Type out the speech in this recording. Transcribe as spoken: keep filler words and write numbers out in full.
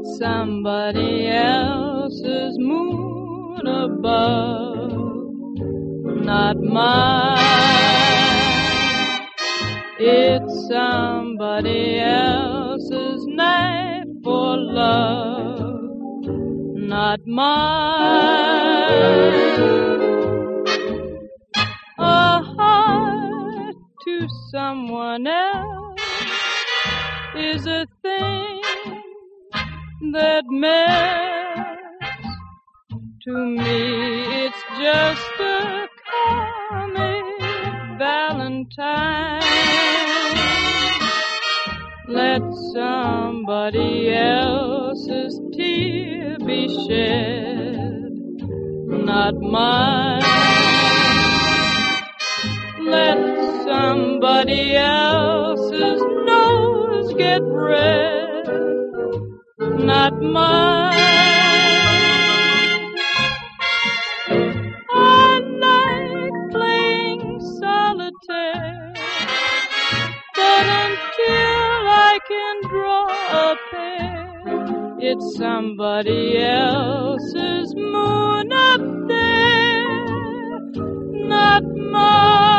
It's somebody else's moon above, not mine. It's somebody else's night for love, not mine. A heart to someone else is a thing that melts. To me it's just a comic valentine. Let somebody else's tear be shed, not mine. Let somebody else's nose get red, not mine. I like playing solitaire, but until I can draw a pair, it's somebody else's moon up there, not mine.